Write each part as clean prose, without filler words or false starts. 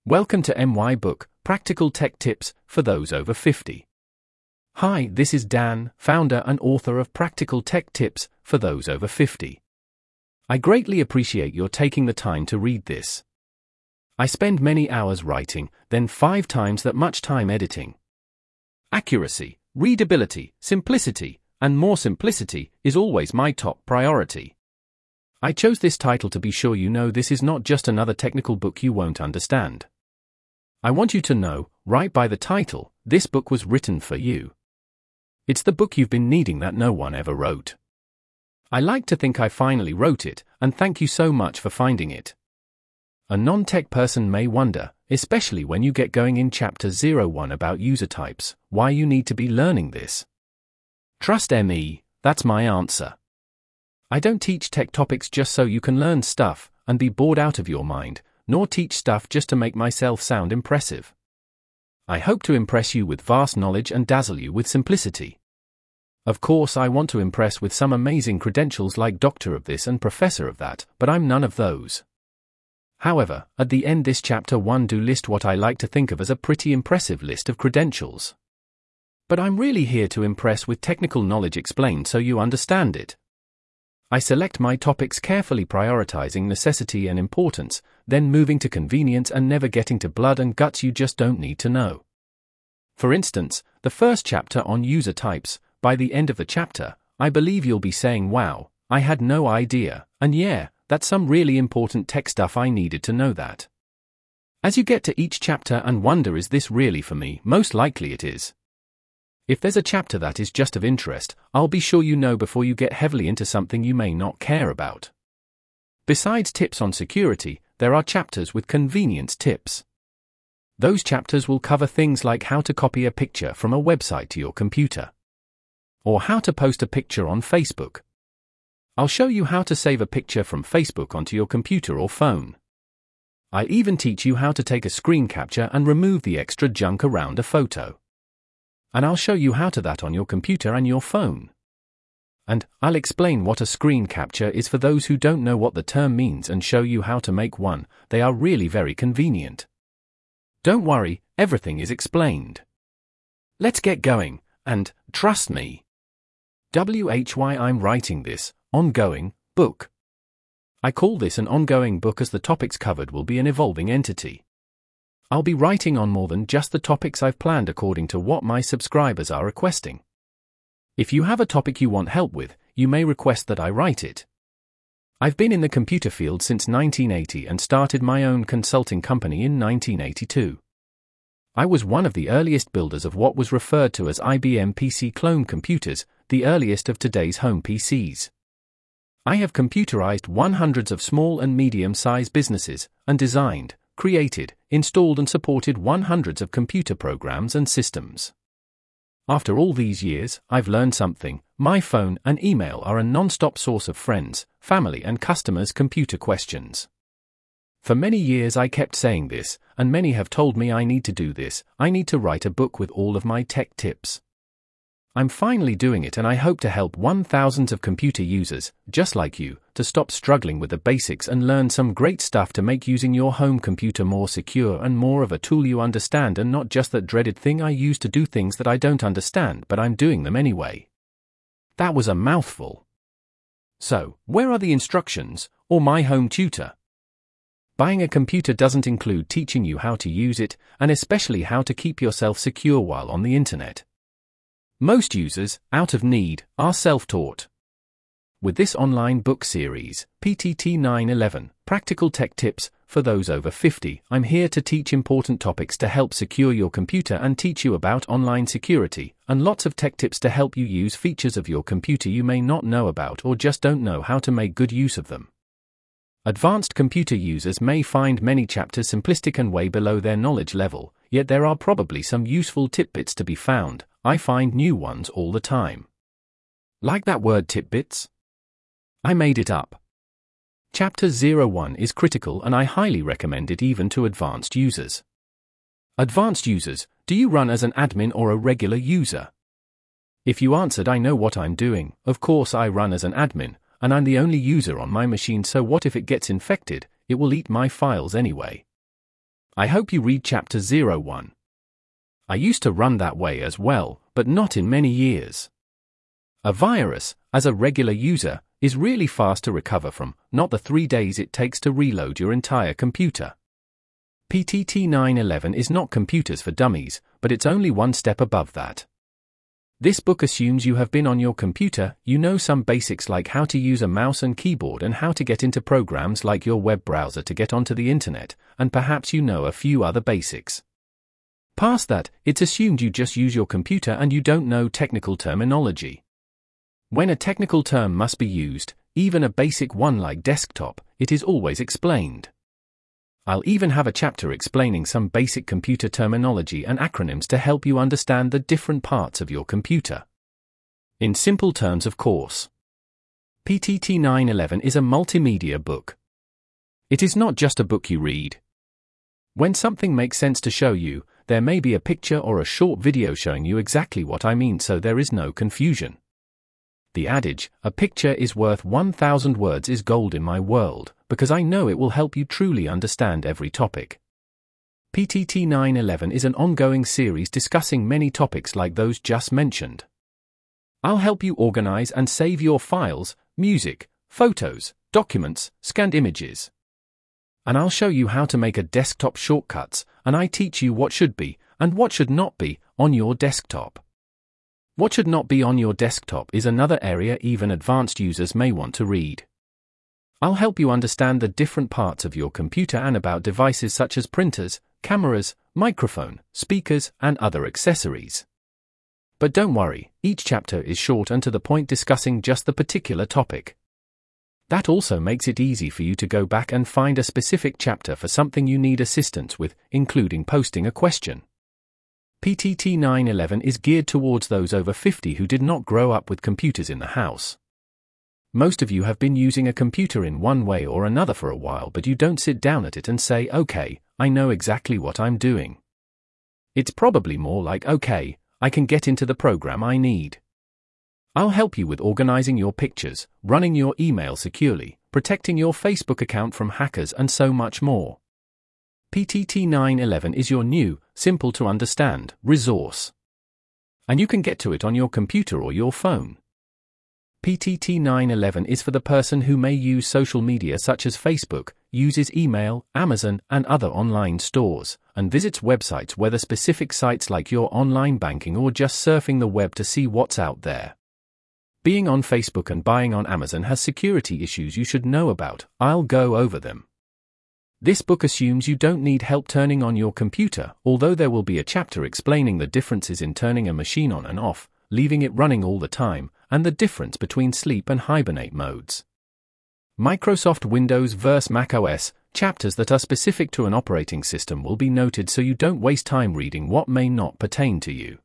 Welcome to MY Book, Practical Tech Tips for those over 50. Hi, this is Dan, founder and author of Practical Tech Tips for those over 50. I greatly appreciate your taking the time to read this. I spend many hours writing, then 5 times that much time editing. Accuracy, readability, simplicity, and more simplicity is always my top priority. I chose this title to be sure you know this is not just another technical book you won't understand. I want you to know, right by the title, this book was written for you. It's the book you've been needing that no one ever wrote. I like to think I finally wrote it, and thank you so much for finding it. A non-tech person may wonder, especially when you get going in Chapter 01 about user types, why you need to be learning this. Trust me, that's my answer. I don't teach tech topics just so you can learn stuff and be bored out of your mind, nor teach stuff just to make myself sound impressive. I hope to impress you with vast knowledge and dazzle you with simplicity. Of course, I want to impress with some amazing credentials like doctor of this and professor of that, but I'm none of those. However, at the end this chapter 1 do list what I like to think of as a pretty impressive list of credentials. But I'm really here to impress with technical knowledge explained so you understand it. I select my topics carefully, prioritizing necessity and importance, then moving to convenience and never getting to blood and guts you just don't need to know. For instance, the first chapter on user types, by the end of the chapter, I believe you'll be saying, wow, I had no idea, and yeah, that's some really important tech stuff I needed to know that. As you get to each chapter and wonder, is this really for me? Most likely it is. If there's a chapter that is just of interest, I'll be sure you know before you get heavily into something you may not care about. Besides tips on security, there are chapters with convenience tips. Those chapters will cover things like how to copy a picture from a website to your computer, or how to post a picture on Facebook. I'll show you how to save a picture from Facebook onto your computer or phone. I even teach you how to take a screen capture and remove the extra junk around a photo. And I'll show you how to that on your computer and your phone. And I'll explain what a screen capture is for those who don't know what the term means and show you how to make one. They are really very convenient. Don't worry, everything is explained. Let's get going, and trust me. WHY I'm writing this ongoing book. I call this an ongoing book as the topics covered will be an evolving entity. I'll be writing on more than just the topics I've planned according to what my subscribers are requesting. If you have a topic you want help with, you may request that I write it. I've been in the computer field since 1980 and started my own consulting company in 1982. I was one of the earliest builders of what was referred to as IBM PC clone computers, the earliest of today's home PCs. I have computerized hundreds of small and medium-sized businesses, and designed, created, installed and supported hundreds of computer programs and systems. After all these years, I've learned something. My phone and email are a non-stop source of friends, family and customers' computer questions. For many years I kept saying this, and many have told me I need to do this. I need to write a book with all of my tech tips. I'm finally doing it, and I hope to help thousands of computer users, just like you, to stop struggling with the basics and learn some great stuff to make using your home computer more secure and more of a tool you understand, and not just that dreaded thing I use to do things that I don't understand but I'm doing them anyway. That was a mouthful. So, where are the instructions, or my home tutor? Buying a computer doesn't include teaching you how to use it, and especially how to keep yourself secure while on the internet. Most users, out of need, are self-taught. With this online book series, PTT 911, Practical Tech Tips for those over 50, I'm here to teach important topics to help secure your computer and teach you about online security, and lots of tech tips to help you use features of your computer you may not know about or just don't know how to make good use of them. Advanced computer users may find many chapters simplistic and way below their knowledge level, yet there are probably some useful tidbits to be found. I find new ones all the time. Like that word tidbits? I made it up. Chapter 01 is critical, and I highly recommend it even to advanced users. Advanced users, do you run as an admin or a regular user? If you answered I know what I'm doing, of course I run as an admin, and I'm the only user on my machine, so what if it gets infected? It will eat my files anyway. I hope you read Chapter 01. I used to run that way as well, but not in many years. A virus, as a regular user, is really fast to recover from, not the 3 days it takes to reload your entire computer. PTT 911 is not computers for dummies, but it's only one step above that. This book assumes you have been on your computer, you know some basics like how to use a mouse and keyboard and how to get into programs like your web browser to get onto the internet, and perhaps you know a few other basics. Past that, it's assumed you just use your computer and you don't know technical terminology. When a technical term must be used, even a basic one like desktop, it is always explained. I'll even have a chapter explaining some basic computer terminology and acronyms to help you understand the different parts of your computer. In simple terms, of course. PTT 911 is a multimedia book. It is not just a book you read. When something makes sense to show you, there may be a picture or a short video showing you exactly what I mean, so there is no confusion. The adage, "A picture is worth 1,000 words," is gold in my world, because I know it will help you truly understand every topic. PTT 911 is an ongoing series discussing many topics like those just mentioned. I'll help you organize and save your files, music, photos, documents, scanned images. And I'll show you how to make a desktop shortcuts, and I teach you what should be, and what should not be, on your desktop. What should not be on your desktop is another area even advanced users may want to read. I'll help you understand the different parts of your computer and about devices such as printers, cameras, microphone, speakers, and other accessories. But don't worry, each chapter is short and to the point, discussing just the particular topic. That also makes it easy for you to go back and find a specific chapter for something you need assistance with, including posting a question. PTT 911 is geared towards those over 50 who did not grow up with computers in the house. Most of you have been using a computer in one way or another for a while, but you don't sit down at it and say, "Okay, I know exactly what I'm doing." It's probably more like, "Okay, I can get into the program I need." I'll help you with organizing your pictures, running your email securely, protecting your Facebook account from hackers, and so much more. PTT 911 is your new, simple to understand, resource. And you can get to it on your computer or your phone. PTT 911 is for the person who may use social media such as Facebook, uses email, Amazon, and other online stores, and visits websites, whether specific sites like your online banking or just surfing the web to see what's out there. Being on Facebook and buying on Amazon has security issues you should know about. I'll go over them. This book assumes you don't need help turning on your computer, although there will be a chapter explaining the differences in turning a machine on and off, leaving it running all the time, and the difference between sleep and hibernate modes. Microsoft Windows vs Mac OS, chapters that are specific to an operating system will be noted so you don't waste time reading what may not pertain to you.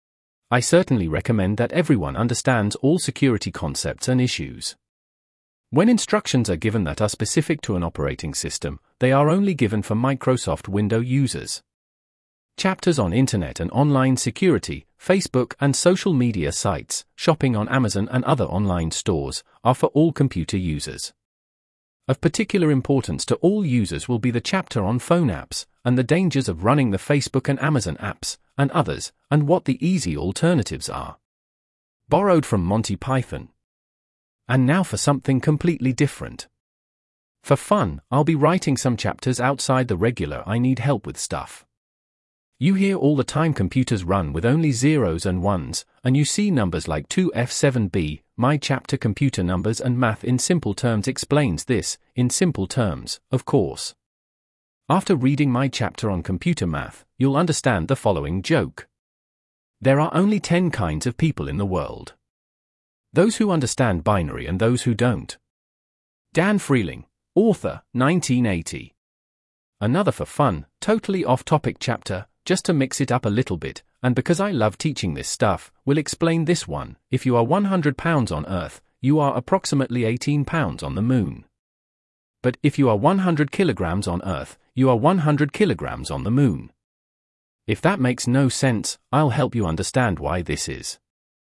I certainly recommend that everyone understands all security concepts and issues. When instructions are given that are specific to an operating system, they are only given for Microsoft Windows users. Chapters on internet and online security, Facebook and social media sites, shopping on Amazon and other online stores, are for all computer users. Of particular importance to all users will be the chapter on phone apps, and the dangers of running the Facebook and Amazon apps, and others, and what the easy alternatives are. Borrowed from Monty Python. And now for something completely different. For fun, I'll be writing some chapters outside the regular I need help with stuff. You hear all the time computers run with only zeros and ones, and you see numbers like 2F7B. My chapter Computer Numbers and Math in Simple Terms explains this, in simple terms, of course. After reading my chapter on computer math, you'll understand the following joke. There are only 10 kinds of people in the world. Those who understand binary and those who don't. Dan Freeling, author, 1980. Another for fun, totally off-topic chapter, just to mix it up a little bit, and because I love teaching this stuff, we'll explain this one. If you are 100 pounds on Earth, you are approximately 18 pounds on the Moon. But if you are 100 kilograms on Earth, you are 100 kilograms on the Moon. If that makes no sense, I'll help you understand why this is.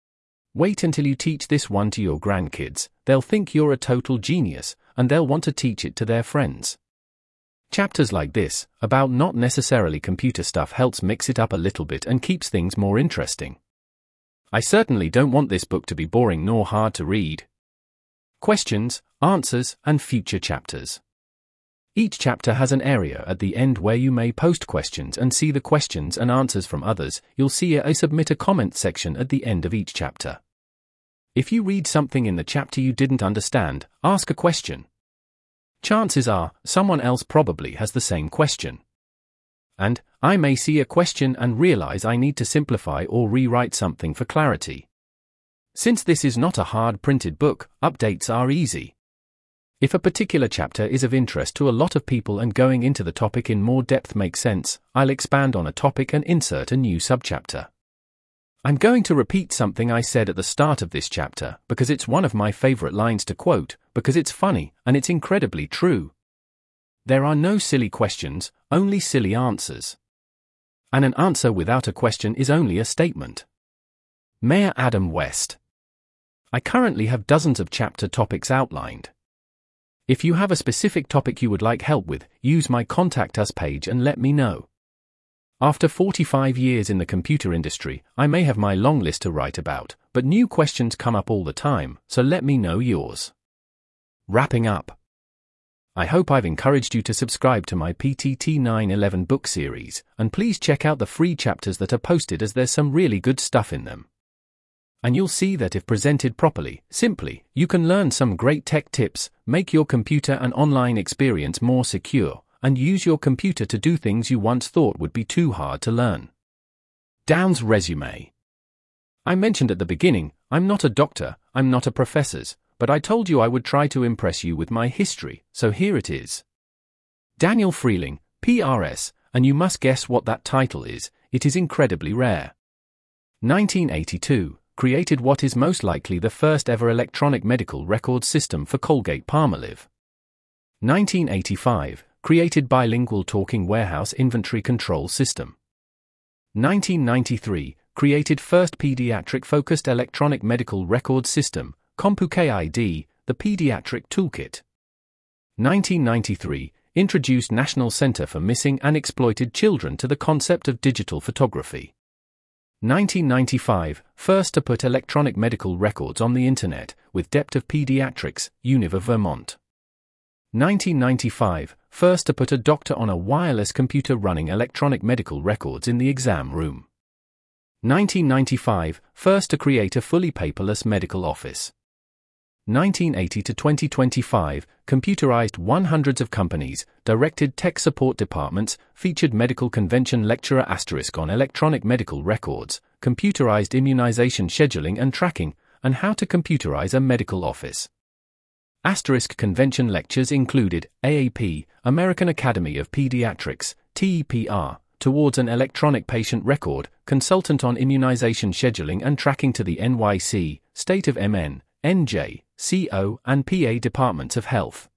Wait until you teach this one to your grandkids, they'll think you're a total genius, and they'll want to teach it to their friends. Chapters like this, about not necessarily computer stuff, helps mix it up a little bit and keeps things more interesting. I certainly don't want this book to be boring nor hard to read. Questions, answers, and future chapters. Each chapter has an area at the end where you may post questions and see the questions and answers from others. You'll see a submit a comment section at the end of each chapter. If you read something in the chapter you didn't understand, ask a question. Chances are, someone else probably has the same question. And I may see a question and realize I need to simplify or rewrite something for clarity. Since this is not a hard printed book, updates are easy. If a particular chapter is of interest to a lot of people and going into the topic in more depth makes sense, I'll expand on a topic and insert a new subchapter. I'm going to repeat something I said at the start of this chapter because it's one of my favorite lines to quote, because it's funny and it's incredibly true. There are no silly questions, only silly answers. And an answer without a question is only a statement. Mayor Adam West. I currently have dozens of chapter topics outlined. If you have a specific topic you would like help with, use my Contact Us page and let me know. After 45 years in the computer industry, I may have my long list to write about, but new questions come up all the time, so let me know yours. Wrapping up. I hope I've encouraged you to subscribe to my PTT 911 book series, and please check out the free chapters that are posted as there's some really good stuff in them. And you'll see that if presented properly, simply, you can learn some great tech tips, make your computer and online experience more secure, and use your computer to do things you once thought would be too hard to learn. Dan's resume. I mentioned at the beginning, I'm not a doctor, I'm not a professor's, but I told you I would try to impress you with my history, so here it is. Daniel Freeling, PRS, and you must guess what that title is, it is incredibly rare. 1982. Created what is most likely the first ever electronic medical record system for Colgate-Palmolive. 1985. Created bilingual talking warehouse inventory control system. 1993. Created first pediatric-focused electronic medical record system, CompuKID, the Pediatric Toolkit. 1993. Introduced National Center for Missing and Exploited Children to the concept of digital photography. 1995, first to put electronic medical records on the Internet, with Depth of Pediatrics, Univ of Vermont. 1995, first to put a doctor on a wireless computer running electronic medical records in the exam room. 1995, first to create a fully paperless medical office. 1980 to 2025, computerized hundreds of companies, directed tech support departments, featured medical convention lecturer * on electronic medical records, computerized immunization scheduling and tracking, and how to computerize a medical office. * convention lectures included AAP, American Academy of Pediatrics, TEPR, Towards an Electronic Patient Record, Consultant on Immunization Scheduling and Tracking to the NYC, State of MN, NJ, CO, and PA Departments of Health.